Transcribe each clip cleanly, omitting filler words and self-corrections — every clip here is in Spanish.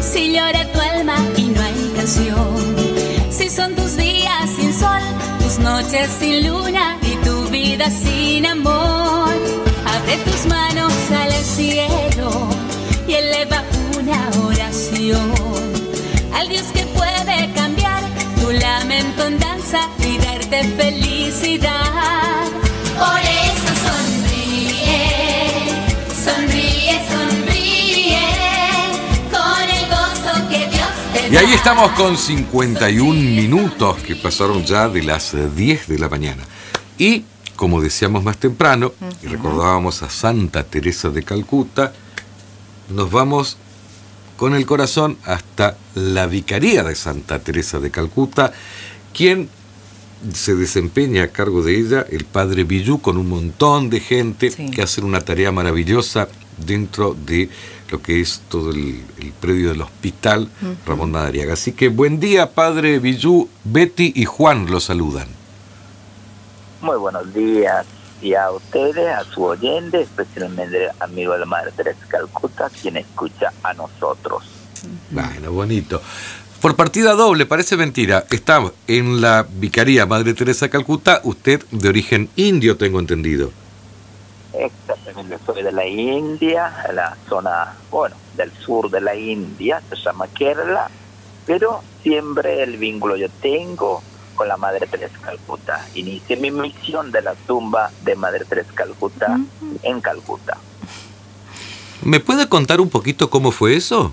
Si llora tu alma y no hay canción, si son tus días sin sol, tus noches sin luna y tu vida sin amor, abre tus manos al cielo y eleva una oración al Dios que puede cambiar tu lamento en danza y darte felicidad. Por eso sonríe, sonríe, sonríe, con el gozo que Dios te da. Y ahí estamos con 51 minutos que pasaron ya de las 10 de la mañana. Y, como decíamos más temprano, y recordábamos a Santa Teresa de Calcuta, nos vamos con el corazón hasta la Vicaría de Santa Teresa de Calcuta, quien se desempeña a cargo de ella el padre Villú, con un montón de gente que hacen una tarea maravillosa dentro de lo que es todo el predio del hospital Ramón Madariaga. Así que buen día, padre Villú. Betty y Juan lo saludan. Muy buenos días, y a ustedes, a su oyente, especialmente amigo de la Madre Teresa de Calcuta, quien escucha a nosotros. Bueno, bonito. Por partida doble, parece mentira, está en la Vicaría Madre Teresa de Calcuta, usted de origen indio, tengo entendido. Exactamente, soy de la India, la zona, del sur de la India, se llama Kerala, pero siempre el vínculo yo tengo con la Madre Teresa de Calcuta. Inicié mi misión de la tumba de Madre Teresa de Calcuta en Calcuta. ¿Me puede contar un poquito cómo fue eso?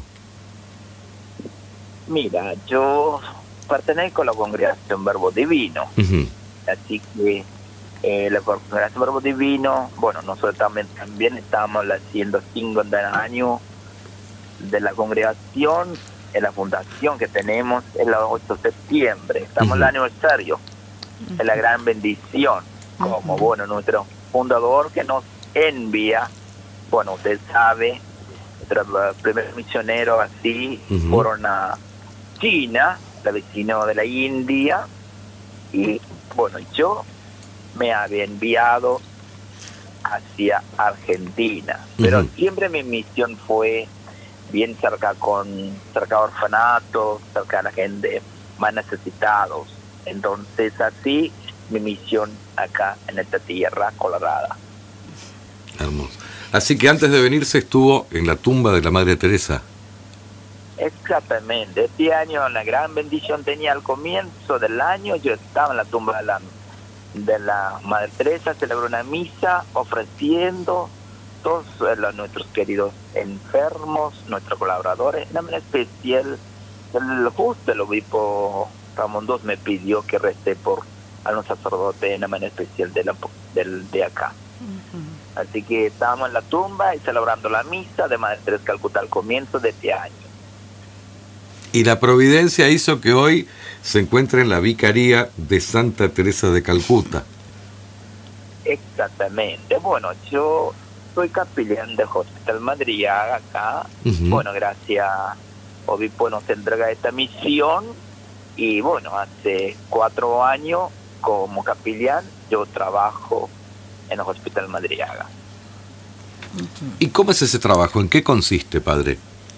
Mira, yo pertenezco a la Congregación Verbo Divino, así que la Congregación Verbo Divino, nosotros también estamos haciendo 50 años de la congregación, en la fundación que tenemos el 8 de septiembre, estamos en el aniversario, es la gran bendición, como nuestro fundador que nos envía, usted sabe, nuestro primer misionero así, fueron a China, la vecina de la India, y yo me había enviado hacia Argentina, pero siempre mi misión fue bien cerca a orfanatos, cerca a la gente más necesitados. Entonces así mi misión acá en esta tierra colorada. Hermoso. Así que antes de venirse estuvo en la tumba de la Madre Teresa. Exactamente. Este año la gran bendición tenía al comienzo del año, yo estaba en la tumba de la Madre Teresa, celebré una misa ofreciendo todos nuestros queridos enfermos, nuestros colaboradores, en especial el obispo Ramón II me pidió que recé por algún sacerdote, en especial de acá. Así que estábamos en la tumba y celebrando la misa de Madre Teresa de Calcuta al comienzo de este año. Y la providencia hizo que hoy se encuentre en la Vicaría de Santa Teresa de Calcuta. Exactamente. Yo soy capellán del Hospital Madariaga acá. Gracias obispo nos entrega esta misión y hace 4 años como capellán yo trabajo en el Hospital Madariaga. ¿Y cómo es ese trabajo? ¿En qué consiste, padre?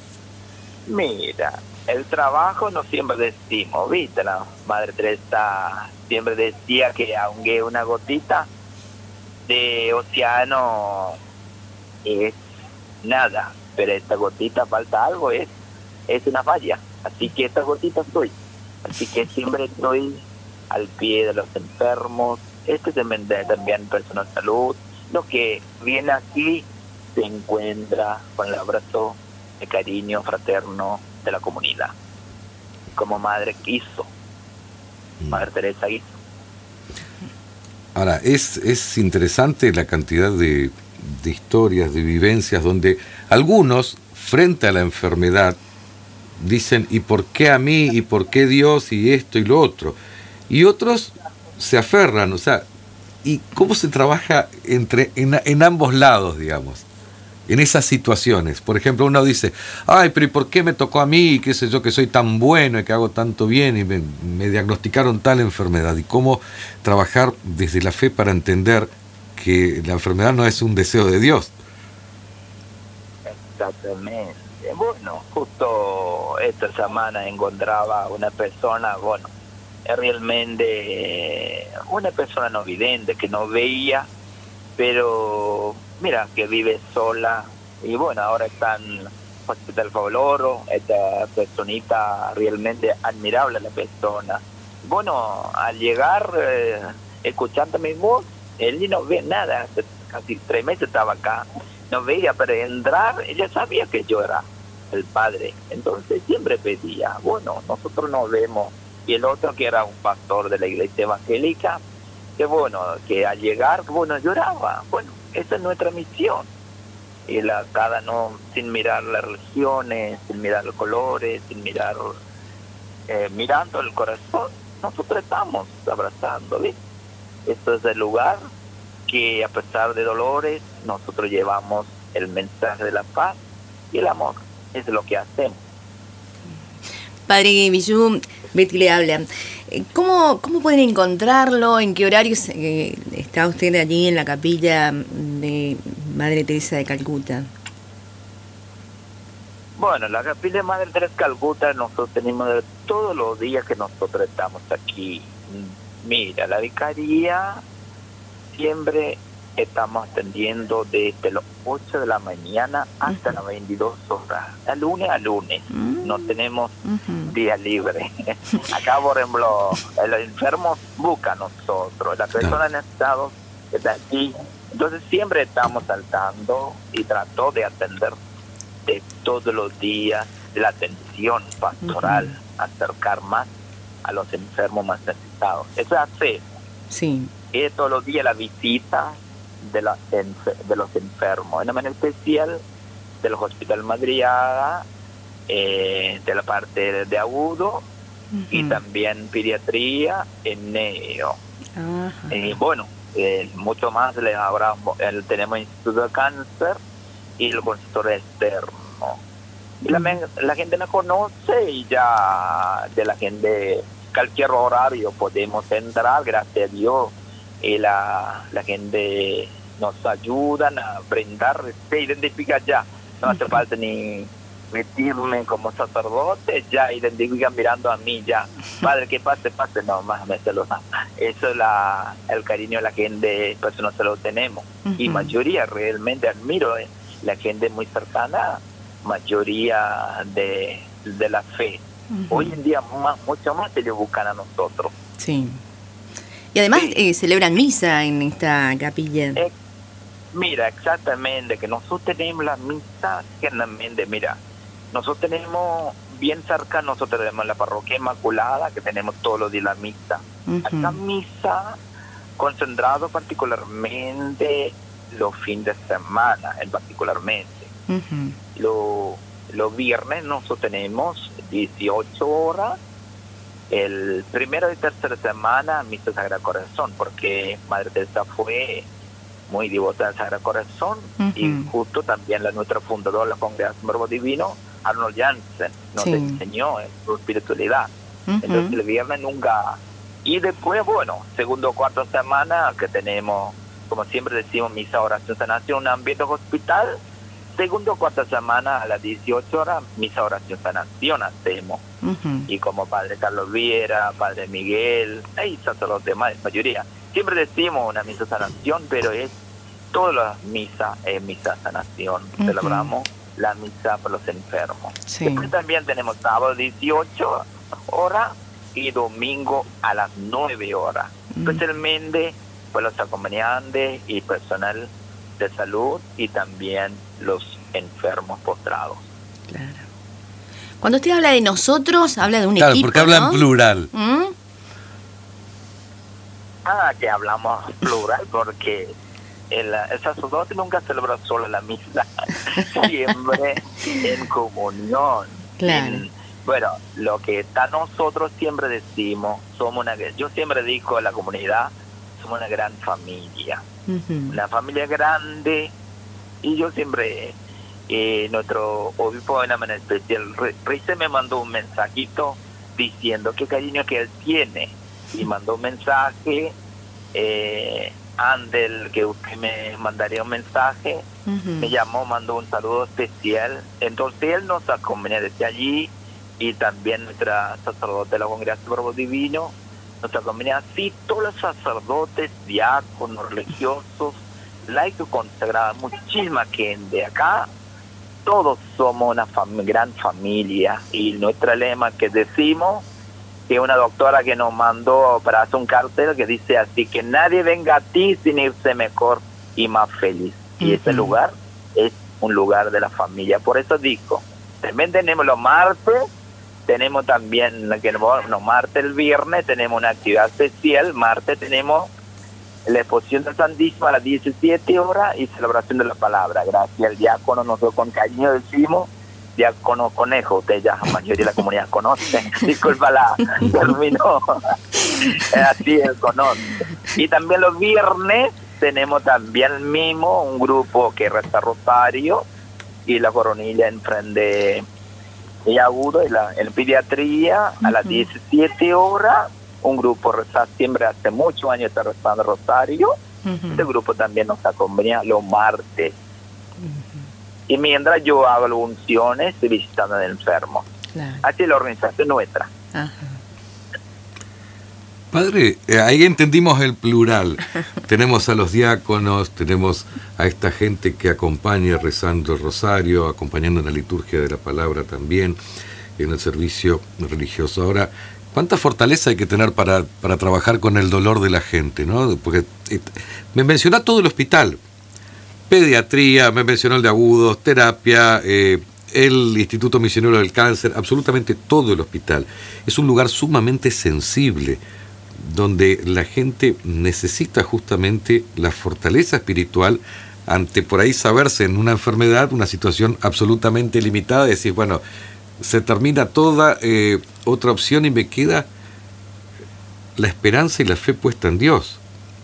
Mira, el trabajo no siempre decimos, ¿viste? La Madre Teresa siempre decía que aunque una gotita de océano es nada, pero esta gotita falta algo, es una falla. Así que esta gotita soy. Así que siempre estoy al pie de los enfermos, también personal de salud. Lo que viene aquí se encuentra con el abrazo de cariño fraterno de la comunidad, como Madre quiso, Madre Teresa hizo. Ahora, es interesante la cantidad de historias, de vivencias, donde algunos, frente a la enfermedad, dicen, ¿y por qué a mí? ¿Y por qué Dios? Y esto y lo otro. Y otros se aferran, ¿y cómo se trabaja en ambos lados, digamos? En esas situaciones. Por ejemplo, uno dice, ay, pero ¿y por qué me tocó a mí? ¿Qué sé yo, que soy tan bueno y que hago tanto bien y me diagnosticaron tal enfermedad? ¿Y cómo trabajar desde la fe para entender que la enfermedad no es un deseo de Dios? Exactamente. Justo esta semana encontraba una persona, bueno, realmente una persona no vidente que no veía, pero mira que vive sola y bueno, ahora está en Hospital Favaloro, esta personita realmente admirable la persona. Bueno, al llegar, escuchando mi voz, él no ve nada, hace casi 3 meses estaba acá, no veía, pero entrar, ella sabía que yo era el padre, entonces siempre pedía, bueno, nosotros nos vemos. Y el otro que era un pastor de la iglesia evangélica, que bueno, que al llegar, bueno, lloraba. Bueno, esa es nuestra misión. Y cada no, sin mirar las religiones, sin mirar los colores, sin mirar, mirando el corazón, nosotros estamos abrazando, ¿ves? Esto es el lugar que a pesar de dolores, nosotros llevamos el mensaje de la paz y el amor. Es lo que hacemos. Padre Villú, Betty le habla. ¿Cómo pueden encontrarlo? ¿En qué horarios está usted allí en la capilla de Madre Teresa de Calcuta? Bueno, la capilla de Madre Teresa de Calcuta nosotros tenemos todos los días que nosotros estamos aquí. Mira, la vicaría siempre estamos atendiendo desde los 8 de la mañana hasta las 22 horas, de lunes a lunes. No tenemos día libre. Acá, por ejemplo, los enfermos buscan a nosotros, las personas en estado está aquí. Entonces siempre estamos saltando y trato de atender de todos los días la atención pastoral, acercar más a los enfermos más necesitados. Eso hace. Sí. Y todos los días la visita de los enfermos, en manera especial de los hospitales Madriaga, de la parte de agudo y también pediatría en neo. Y bueno, mucho más les habrá, tenemos Instituto de Cáncer y el consultorio externo. Y la gente nos conoce y ya de la gente, cualquier horario podemos entrar, gracias a Dios. Y la gente nos ayudan a brindar, se identifica ya, no hace falta ni metirme como sacerdote, ya identifican mirando a mí ya, padre, que pase, no, más me saluda. Eso es el cariño de la gente, pues no se lo tenemos. Y mayoría, realmente admiro, la gente muy cercana, mayoría de la fe. Hoy en día mucho más se le buscan a nosotros. Sí. Y además celebran misa en esta capilla. Mira, exactamente, que nosotros tenemos la misa, generalmente, mira, nosotros tenemos bien cerca, nosotros tenemos la parroquia Inmaculada, que tenemos todos los días la misa. Esta misa, concentrado particularmente los fines de semana, particularmente. Los viernes nosotros tenemos 18 horas, el primero y tercera semana misa Sagrado Corazón, porque Madre Teresa fue muy devota del Sagrado Corazón y justo también nuestra fundadora de la Congregación Verbo Divino, Arnold Janssen, nos enseñó en su espiritualidad. Entonces el viernes nunca. Y después, bueno, segundo o cuarta semana que tenemos, como siempre decimos, misa, oración, sanación, un ambiente hospital. Segundo o cuarta semana a las 18 horas, misa, oración, sanación hacemos. Y como Padre Carlos Viera, Padre Miguel, hay sacerdotes más, mayoría. Siempre decimos una misa sanación, pero es todas las misas es misa sanación. Celebramos la misa por los enfermos. Después también tenemos sábado 18 horas y domingo a las 9 horas. Especialmente por los acompañantes y personal de salud y también los enfermos postrados. Claro. Cuando usted habla de nosotros, habla de un equipo, equipo, porque habla en plural. Que hablamos plural porque el sacerdote nunca celebra solo la misa, siempre en comunión. Claro. Bueno, lo que está nosotros siempre decimos, yo siempre digo a la comunidad, somos una gran familia, una familia grande, y yo siempre, nuestro obispo de una manera especial, Rice me mandó un mensajito diciendo qué cariño que él tiene, y mandó un mensaje, Andel, que usted me mandaría un mensaje, me llamó, mandó un saludo especial, entonces él nos acompaña desde allí, y también nuestra sacerdote de la Congregación Verbo Divino, nuestra comunidad, sí, todos los sacerdotes, diáconos, religiosos, laicos consagrados, muchísima gente acá, todos somos una gran familia, y nuestro lema que decimos, que una doctora que nos mandó para hacer un cartel que dice así, que nadie venga a ti sin irse mejor y más feliz. Y ese lugar es un lugar de la familia. Por eso digo, también tenemos los martes, tenemos también, los martes, el viernes, tenemos una actividad especial. Martes tenemos la exposición del Santísimo a las 17 horas y celebración de la palabra. Gracias al diácono, nosotros con cariño decimos, diácono Conejo, ustedes ya la mayoría de la comunidad conocen, disculpa la terminó, así es, conoce. Y también los viernes tenemos también mismo un grupo que reza rosario y la coronilla enfrente de agudo en pediatría a las 17 horas. Un grupo reza siempre, hace muchos años está rezando rosario. Este grupo también nos acompaña los martes. Y mientras yo hago las unciones y visitando al enfermo. Claro. Así es la organización nuestra. Ajá. Padre, ahí entendimos el plural. Tenemos a los diáconos, tenemos a esta gente que acompaña rezando el rosario, acompañando en la liturgia de la palabra también, en el servicio religioso. Ahora, ¿cuánta fortaleza hay que tener para trabajar con el dolor de la gente, ¿no? Porque me menciona todo el hospital. Pediatría, me mencionó el de agudos, terapia, el Instituto Misionero del Cáncer, absolutamente todo el hospital. Es un lugar sumamente sensible, donde la gente necesita justamente la fortaleza espiritual ante por ahí saberse en una enfermedad, una situación absolutamente limitada, decir, bueno, se termina toda otra opción y me queda la esperanza y la fe puesta en Dios.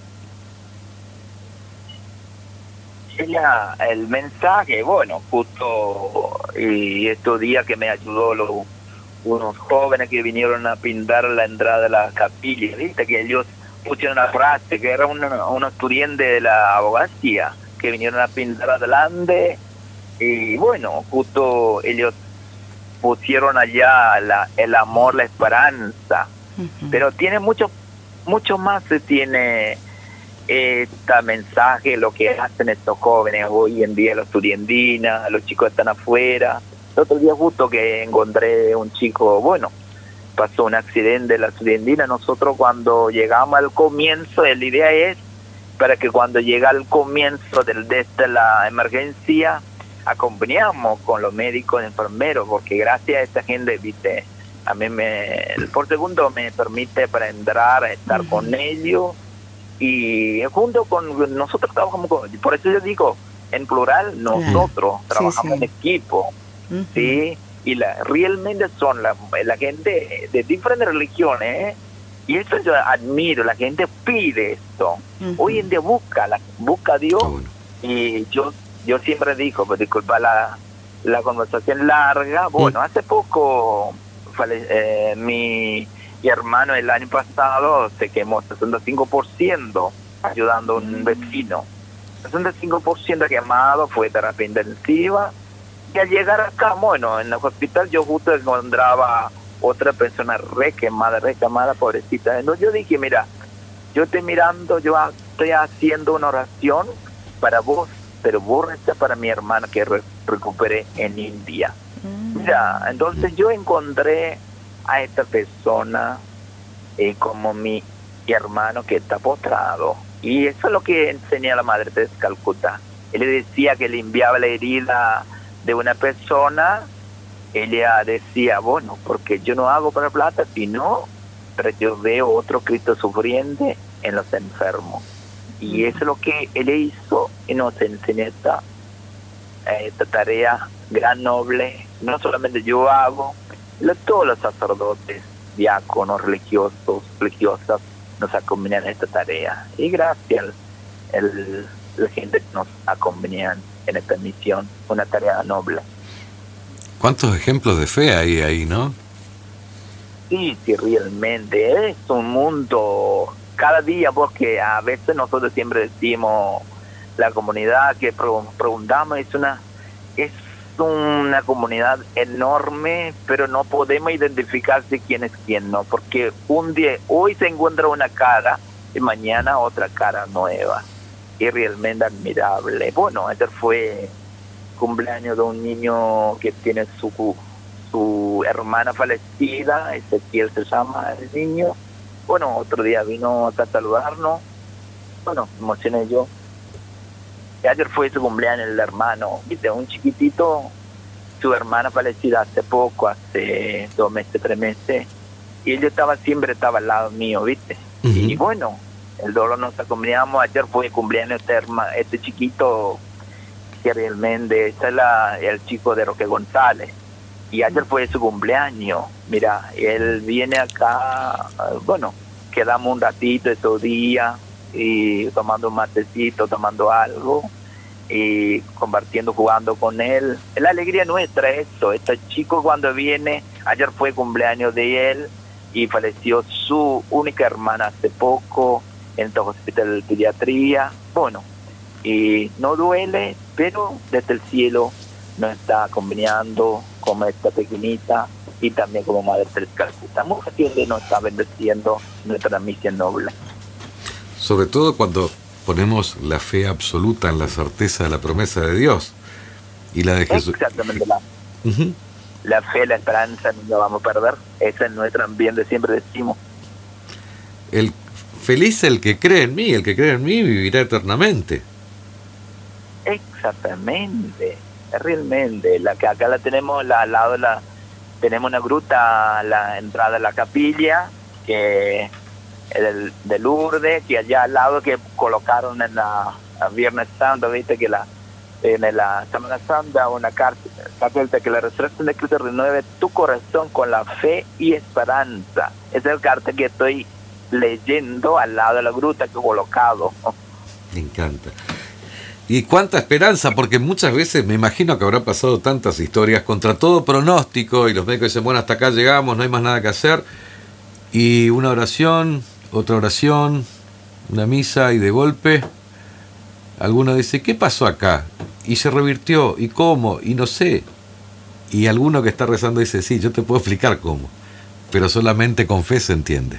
El mensaje, bueno, justo y estos días que me ayudó unos jóvenes que vinieron a pintar la entrada de la capilla, viste que ellos pusieron una frase que era un estudiante de la abogacía que vinieron a pintar adelante, y bueno, justo ellos pusieron allá el amor, la esperanza, pero tiene mucho más, tiene este mensaje, lo que hacen estos jóvenes hoy en día, los estudiantinas, los chicos están afuera. El otro día justo que encontré un chico, bueno, pasó un accidente en la estudiantina. Nosotros cuando llegamos al comienzo, la idea es para que cuando llega al comienzo de la emergencia, acompañamos con los médicos y enfermeros, porque gracias a esta gente, viste, a mí por segundo me permite para entrar a estar con ellos. Y junto con nosotros trabajamos por eso yo digo en plural, nosotros trabajamos en equipo, ¿sí? Y realmente son la gente de diferentes religiones, y eso yo admiro, la gente pide esto. Hoy en día busca a Dios, y yo siempre digo, pues disculpa la conversación larga, bueno, hace poco mi hermano el año pasado se quemó 65% ayudando a un vecino. 65% quemado, fue terapia intensiva. Y al llegar acá, bueno, en el hospital yo justo encontraba otra persona re quemada, pobrecita. Entonces yo dije, mira, yo estoy mirando, yo estoy haciendo una oración para vos, pero vos reza para mi hermana que recupere en India. Mira, entonces yo encontré a esta persona como mi hermano que está postrado, y eso es lo que enseña la Madre Teresa de Calcuta. Él le decía que limpiaba la herida de una persona, ella decía, bueno, porque yo no hago para plata, sino pero yo veo otro Cristo sufriente en los enfermos, y eso es lo que él hizo y nos enseña esta tarea gran, noble. No solamente yo hago, todos los sacerdotes, diáconos, religiosas nos acompañan en esta tarea, y gracias a la gente que nos acompaña en esta misión, una tarea noble. ¿Cuántos ejemplos de fe hay ahí, no? Sí, realmente es un mundo cada día, porque a veces nosotros siempre decimos, la comunidad que preguntamos es una comunidad enorme, pero no podemos identificarse quién es quién, ¿no? Porque un día, hoy se encuentra una cara y mañana otra cara nueva. Y realmente admirable. Bueno, ayer fue cumpleaños de un niño que tiene su hermana fallecida, Ezequiel se llama el niño. Bueno, otro día vino acá a saludarnos. Bueno, me emocioné yo. Y ayer fue su cumpleaños el hermano, ¿viste? Un chiquitito, su hermana fallecida hace poco, hace 2 meses, 3 meses. Y él siempre estaba al lado mío, ¿viste? Uh-huh. Y bueno, el dolor nos acompañamos. Ayer fue cumpleaños este chiquito, que realmente es el chico de Roque González. Y ayer fue su cumpleaños. Mira, él viene acá, bueno, quedamos un ratito todo día, y tomando un matecito, tomando algo, y compartiendo, jugando con él. La alegría nuestra es eso. Este chico cuando viene, ayer fue cumpleaños de él, y falleció su única hermana hace poco, en el hospital de pediatría. Bueno, y no duele, pero desde el cielo nos está acompañando como esta pequeñita, y también como Madre Teresa de Calcuta, mujer que nos está bendeciendo nuestra misión noble. Sobre todo cuando ponemos la fe absoluta en la certeza de la promesa de Dios y la de Jesús. Exactamente, la fe, la esperanza, no la vamos a perder. Esa es nuestra ambiente, siempre decimos. Feliz el que cree en mí vivirá eternamente. Exactamente, realmente. La que acá la tenemos al lado tenemos una gruta a la entrada de la capilla, que de Lourdes, que allá al lado que colocaron en la Viernes Santo, viste que en la Semana Santa una carta que la resurrección de Cristo renueve tu corazón con la fe y esperanza. Es el carta que estoy leyendo al lado de la gruta que he colocado. Me encanta. Y cuánta esperanza, porque muchas veces me imagino que habrá pasado tantas historias contra todo pronóstico, y los médicos dicen, bueno, hasta acá llegamos, no hay más nada que hacer, y una oración, otra oración, una misa, y de golpe alguno dice, ¿qué pasó acá? Y se revirtió, ¿y cómo? Y no sé. Y alguno que está rezando dice, sí, yo te puedo explicar cómo, pero solamente con fe se entiende.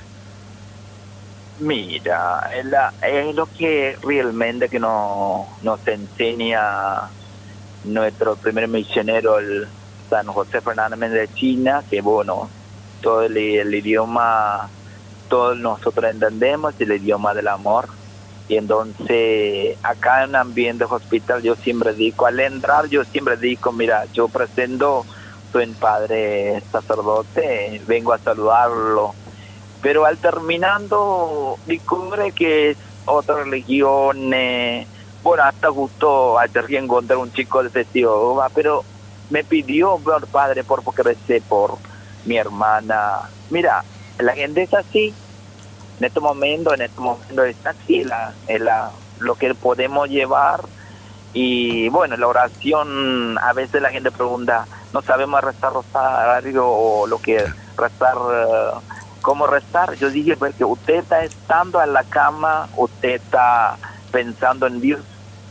Mira, es lo que realmente que nos enseña nuestro primer misionero, el San José Fernández de China, que bueno, todo el idioma, todos nosotros entendemos, el idioma del amor. Y entonces, acá en un ambiente hospital, yo siempre digo, al entrar, mira, yo presento, soy un padre sacerdote, vengo a saludarlo. Pero al terminando, descubre que es otra religión. Bueno, hasta justo ayer encontré un chico de Testigo, pero me pidió, padre, porque recé por mi hermana. Mira, la gente es así. En este momento es así lo que podemos llevar. Y bueno, la oración, a veces la gente pregunta, no sabemos rezar rosario o lo que rezar... ¿Cómo rezar? Yo dije, porque usted está estando en la cama, usted está pensando en Dios.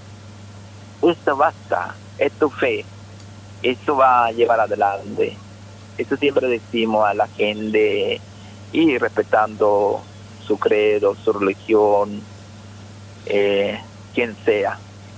Eso basta, es tu fe. Eso va a llevar adelante. Eso siempre decimos a la gente, y respetando su credo, su religión, quien sea.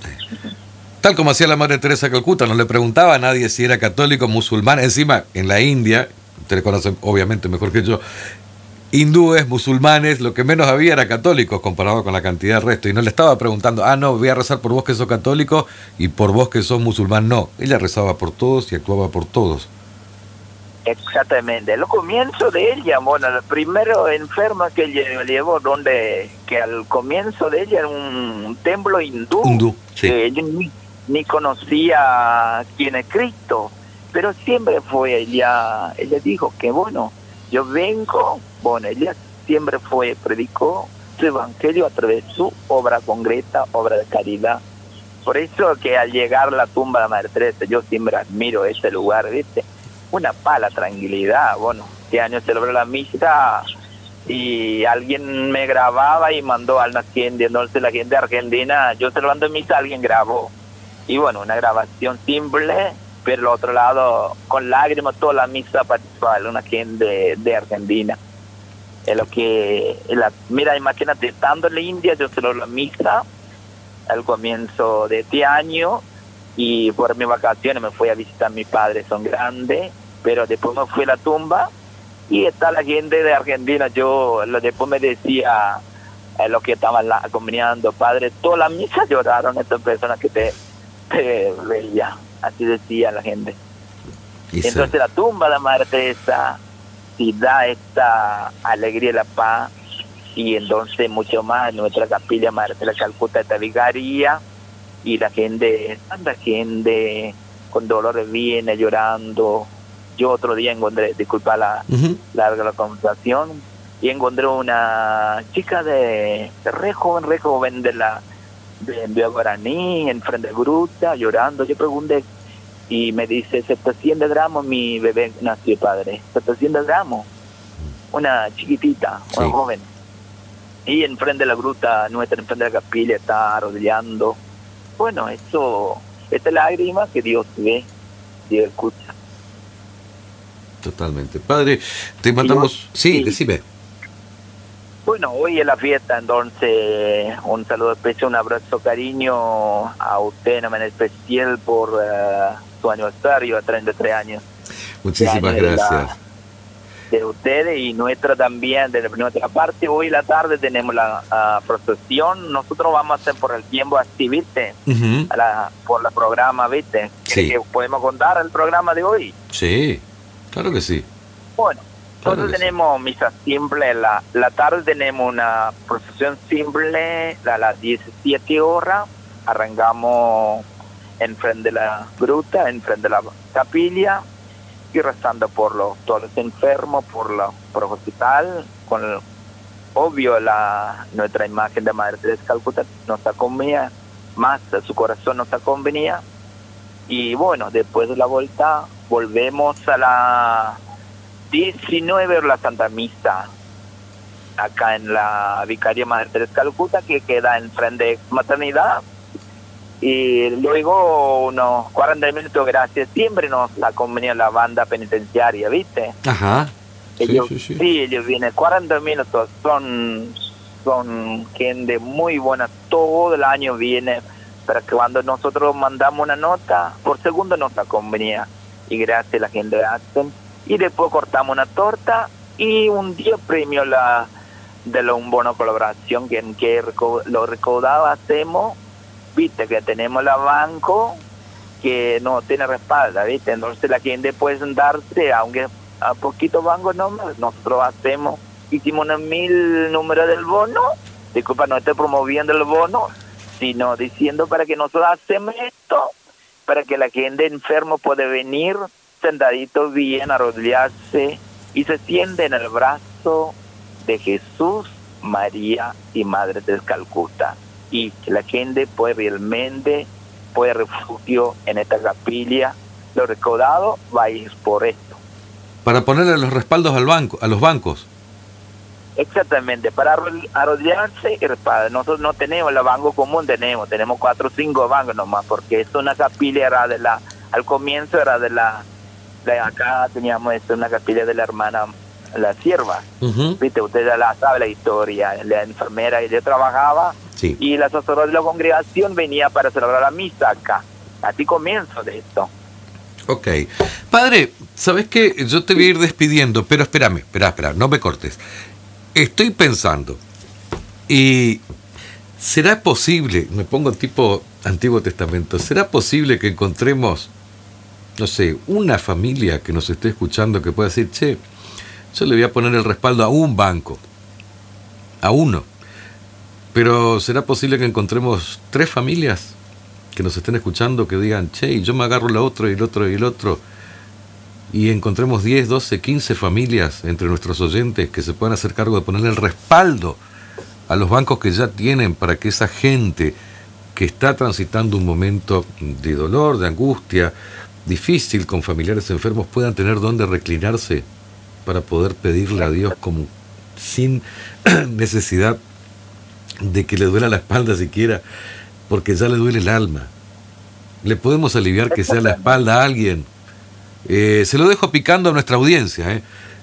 Tal como hacía la Madre Teresa de Calcuta, no le preguntaba a nadie si era católico o musulmán. Encima, en la India, ustedes conocen obviamente mejor que yo, hindúes, musulmanes, lo que menos había era católicos comparado con la cantidad del resto. Y no le estaba preguntando, no, voy a rezar por vos que sos católico y por vos que sos musulmán. No, ella rezaba por todos y actuaba por todos. Exactamente. Lo comienzo de ella, bueno, el primero enfermo que ella llevó, que al comienzo de ella era un templo hindú, sí. Que ella ni conocía quién es Cristo, pero siempre fue ella dijo que bueno, yo vengo, bueno, ella siempre predicó su evangelio a través de su obra concreta, obra de caridad. Por eso que al llegar a la tumba de la Madre Teresa, yo siempre admiro ese lugar, ¿viste? Una pala tranquilidad. Bueno, este año celebré la misa y alguien me grababa y mandó al naciente, entonces la gente argentina, yo celebrando misa, alguien grabó. Y bueno, una grabación simple, pero el otro lado, con lágrimas, toda la misa participaba una gente de Argentina. Es lo que, mira, imagínate, estando en la India, yo celebro la misa al comienzo de este año, y por mis vacaciones me fui a visitar a mi padre, son grandes, pero después me fui a la tumba y está la gente de Argentina. Después me decía lo que estaban acompañando, padre, toda la misa lloraron estas personas que te veía, así decía la gente. Entonces la tumba de la Madre Teresa sí da esta alegría y la paz, y entonces mucho más nuestra capilla Madre Teresa de Calcuta esta vicaría, y la gente, tanta gente con dolores viene llorando. Yo otro día encontré, disculpa la conversación, y encontré una chica de re joven de Guaraní, en frente de gruta, llorando. Yo pregunté, y me dice, 700 gramos mi bebé nació, padre, 700 gramos, una chiquitita, una joven. Y enfrente de la gruta nuestra, enfrente de la capilla, está arrodillando. Bueno, esta lágrima que Dios ve, Dios escucha. Totalmente. Padre, te mandamos... Sí, decime. Bueno, hoy es la fiesta, entonces un saludo especial, un abrazo, cariño a usted, en especial por su aniversario, 33 años. Muchísimas gracias. De ustedes y nuestra también, de nuestra parte. Hoy la tarde tenemos la procesión. Nosotros vamos a hacer por el tiempo así, ¿viste? Por el programa, ¿viste? Sí. Que podemos contar el programa de hoy. Sí, claro que sí. Bueno, nosotros tenemos misa simple. La tarde tenemos una procesión simple a las 17 horas. Arrancamos enfrente de la gruta, enfrente de la capilla, y rezando por todos los enfermos, por el hospital, con obvio nuestra imagen de Madre Teresa de Calcuta nos acompaña, más su corazón nos acompaña. Y bueno, después de la vuelta volvemos a las 19 horas la Santa Misa, acá en la Vicaría Madre Teresa de Calcuta, que queda enfrente de Maternidad. Y luego unos 40 minutos, gracias, siempre nos acompaña la banda penitenciaria, ¿viste? Ajá. Ellos vienen 40 minutos, son gente muy buena, todo el año viene, para que cuando nosotros mandamos una nota, por segundo nos acompaña, y gracias la gente hace. Y después cortamos una torta, y un día premio un bono colaboración que lo recaudado hacemos. Viste que tenemos la banco que no tiene respaldo, viste, entonces la gente puede sentarse, aunque a poquito banco nomás, nosotros hicimos 1.000 números del bono. Disculpa, no estoy promoviendo el bono, sino diciendo para que nosotros hacemos esto, para que la gente enfermo pueda venir sentadito bien, arrodillarse, y se siente en el brazo de Jesús, María y Madre de Calcuta. Y que la gente realmente puede refugio en esta capilla. Lo recaudado va a ir por esto. Para ponerle los respaldos a los bancos. Exactamente, para arrodillarse y respaldar. Nosotros no tenemos el banco común, tenemos 4 o 5 bancos nomás, porque es una capilla, al comienzo era acá teníamos una capilla de la hermana La Sierva. Viste, usted ya la sabe la historia, la enfermera, ella trabajaba, sí, y la sacerdote de la congregación venía para celebrar la misa acá. Así comienzo de esto. Ok. Padre, ¿sabes qué? Yo te voy a ir despidiendo, pero espera, no me cortes. Estoy pensando, y ¿será posible, me pongo tipo Antiguo Testamento, ¿será posible que encontremos, no sé, una familia que nos esté escuchando que pueda decir, che, yo le voy a poner el respaldo a un banco, a uno, pero ¿será posible que encontremos 3 familias que nos estén escuchando que digan, che, yo me agarro la otra y el otro y el otro, y encontremos 10, 12, 15 familias entre nuestros oyentes que se puedan hacer cargo de ponerle el respaldo a los bancos que ya tienen, para que esa gente que está transitando un momento de dolor, de angustia difícil con familiares enfermos puedan tener donde reclinarse para poder pedirle a Dios como sin necesidad de que le duela la espalda siquiera, porque ya le duele el alma? le podemos aliviar que sea la espalda a alguien. Se lo dejo picando a nuestra audiencia.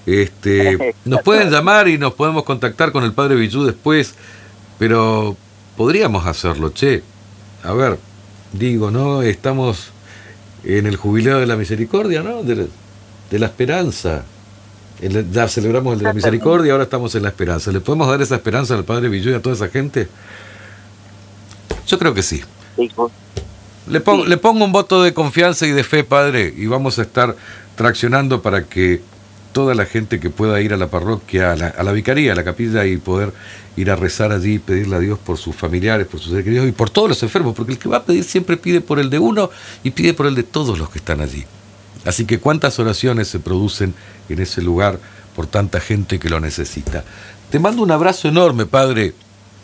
Nos pueden llamar y nos podemos contactar con el padre Villú después, pero podríamos hacerlo, che. A ver, digo, ¿no? Estamos en el jubileo de la misericordia, ¿no? De la esperanza. Ya celebramos el de la misericordia, ahora estamos en la esperanza. ¿Le podemos dar esa esperanza al padre Villú y a toda esa gente? Yo creo que sí. Le pongo un voto de confianza y de fe, padre, y vamos a estar traccionando para que toda la gente que pueda ir a la parroquia, a la vicaría, a la capilla, y poder ir a rezar allí y pedirle a Dios por sus familiares, por sus seres queridos y por todos los enfermos, porque el que va a pedir siempre pide por el de uno y pide por el de todos los que están allí. Así que cuántas oraciones se producen en ese lugar por tanta gente que lo necesita. Te mando un abrazo enorme, padre.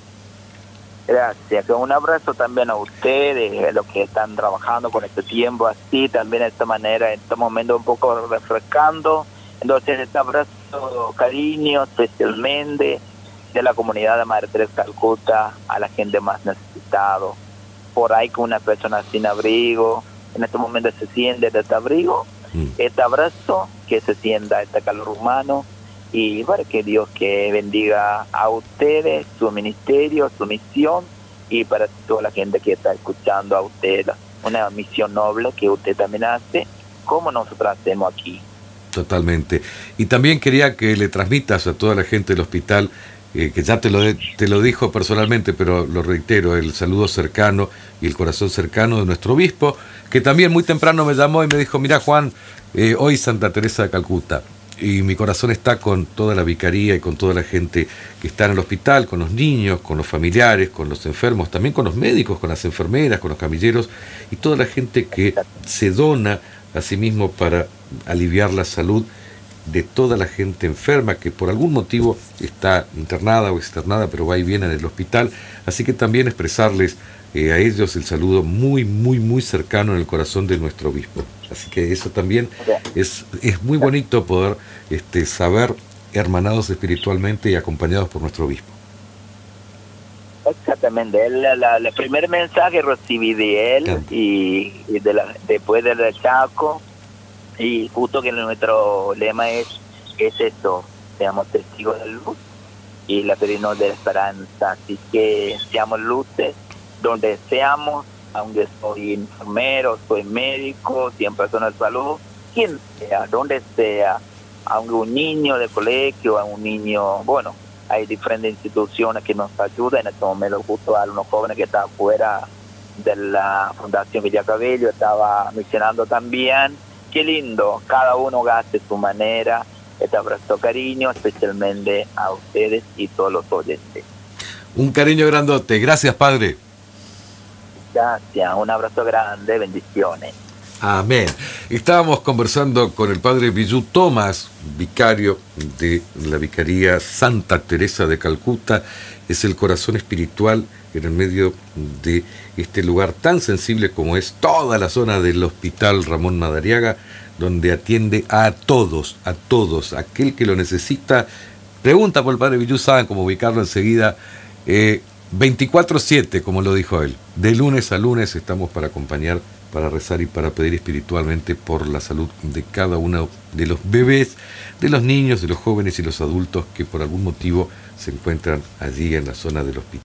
Gracias, un abrazo también a ustedes, a los que están trabajando con este tiempo así, también de esta manera, en este momento un poco refrescando. Entonces, este abrazo, cariño, especialmente de la comunidad de Madre Teresa de Calcuta, a la gente más necesitada, por ahí con una persona sin abrigo, en este momento se siente este abrigo, este abrazo, que se sienta este calor humano, y para que Dios que bendiga a ustedes, su ministerio, su misión, y para toda la gente que está escuchando a usted, una misión noble que usted también hace, como nosotros hacemos aquí. Totalmente. Y también quería que le transmitas a toda la gente del hospital, que ya te lo dijo personalmente, pero lo reitero, el saludo cercano y el corazón cercano de nuestro obispo, que también muy temprano me llamó y me dijo, mira Juan, hoy Santa Teresa de Calcuta, y mi corazón está con toda la vicaría y con toda la gente que está en el hospital, con los niños, con los familiares, con los enfermos, también con los médicos, con las enfermeras, con los camilleros y toda la gente que se dona a sí mismo para aliviar la salud de toda la gente enferma que por algún motivo está internada o externada, pero va y viene en el hospital. Así que también expresarles a ellos el saludo muy, muy, muy cercano en el corazón de nuestro obispo. Así que eso también es muy bonito poder saber hermanados espiritualmente y acompañados por nuestro obispo. Exactamente, el primer mensaje recibí de él y después del Chaco, y justo que nuestro lema es esto, seamos testigos de luz y la peregrinación de la esperanza, así que seamos luces donde seamos, aunque soy enfermero, soy médico, 100 personas de salud, quien sea, donde sea, aunque un niño de colegio, un niño, bueno, hay diferentes instituciones que nos ayudan. En este momento justo a unos jóvenes que estaban fuera de la Fundación Villa Cabello, estaba mencionando también. Qué lindo, cada uno hace su manera. Este abrazo, cariño, especialmente a ustedes y todos los oyentes. Un cariño grandote, gracias padre. Gracias, un abrazo grande, bendiciones. Amén. Estábamos conversando con el padre Villú Tomás, vicario de la Vicaría Santa Teresa de Calcuta. Es el corazón espiritual en el medio de este lugar tan sensible como es toda la zona del Hospital Ramón Madariaga, donde atiende a todos, aquel que lo necesita. Pregunta por el padre Villú, saben cómo ubicarlo enseguida. 24/7, como lo dijo él. De lunes a lunes estamos para acompañar, para rezar y para pedir espiritualmente por la salud de cada uno de los bebés, de los niños, de los jóvenes y los adultos que por algún motivo se encuentran allí en la zona del hospital.